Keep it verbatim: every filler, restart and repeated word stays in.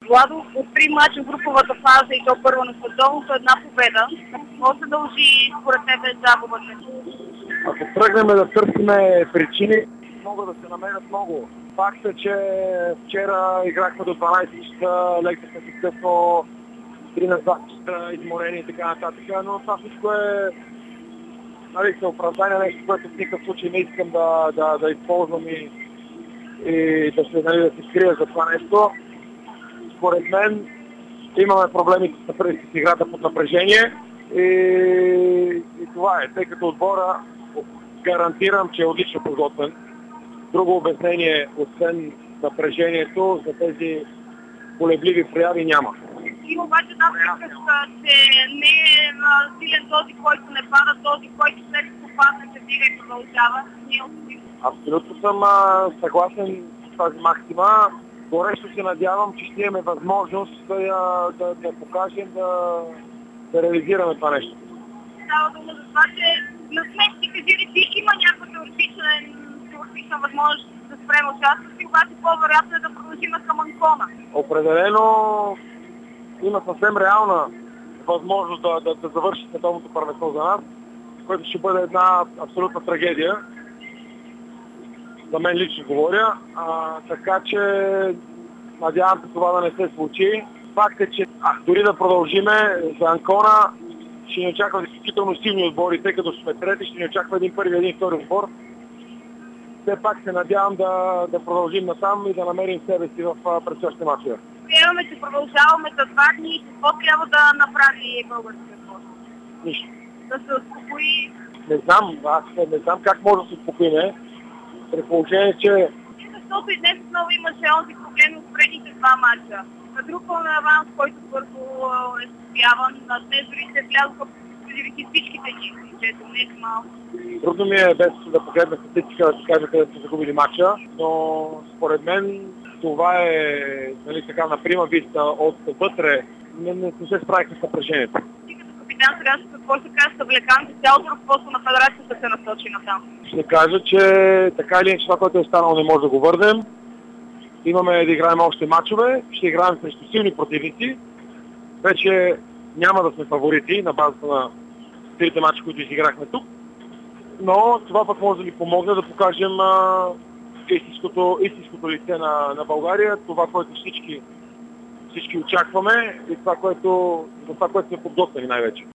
Владо, от три мача в груповата фаза и то първо на световното, една победа. Какво се дължи според тебе загубата? Ако тръгнем да търсиме причини, могат да се намерят много. Факт е, че вчера играхме до дванайсет часа, легнахме си късно, три на два часа, изморени и така нататък, но това всичко е нали, се оправдание, нещо, което в никакъв случай не искам да, да, да използвам и, и да се, нали, да се скрия за това нещо. Според мен имаме проблеми с, с играта под напрежение и, и това е, тъй като отбора гарантирам, че е отлично подготвен. Друго обяснение, освен напрежението, за тези колебливи прояви няма. Има обаче една приказка, че не е силен този, който не пада, този, който след като падне се дига и продължава. Абсолютно съм а, съгласен с тази максима. Горещо се надявам, че ще имаме възможност да, да, да покажем, да, да реализираме това нещо. Става дума за това, че на сметките казали, има някаква теоретична възможност да спрем участъци, обаче по-вероятно е да продължим към Анкона. Определено има съвсем реална възможност да, да, да завърши световното първенство за нас, което ще бъде една абсолютна трагедия. За мен лично говоря, а, така че надявам се това да не се случи. Факт е, че а, дори да продължиме за Анкона, ще ни очаква изключително силни отбори, тъй като сме трети, ще ни очаква един първи, един втори отбор. Все пак се надявам да, да продължим насам и да намерим себе си в предстоящите мачове. Приемаме, че продължаваме за два дни. Какво трябва да направи българския спорт? Нищо. Да се успокои? Не знам, аз не знам как може да се успокоиме. При положение, че... Защото и днес отново имаше онзи проблеми от предните два мача. Натрупваме аванс, който първо е състояван. Днес дори се влязоха преди всичките чисти, чето не е малко. Трудно ми е без да погледна статистика да се каже къде са загубили мача, но според мен това е нали, така на прима виста от вътре. Не, не, не се справихме с напрежението. Ти като капитан сега какво ще кажеш с влеканци, цялото ръководство на федерацията се насочи натам? Ще кажа, че така или иначе това, което е станало, не може да го върнем. Имаме да играем още мачове, ще играем срещу силни противници. Вече няма да сме фаворити на базата на трите мача, които изиграхме тук. Но това пък може да ни помогне да покажем а, истинското, истинското лице на, на България, това, което всички, всички очакваме и това, което, за това, което сме подготвени най-вече.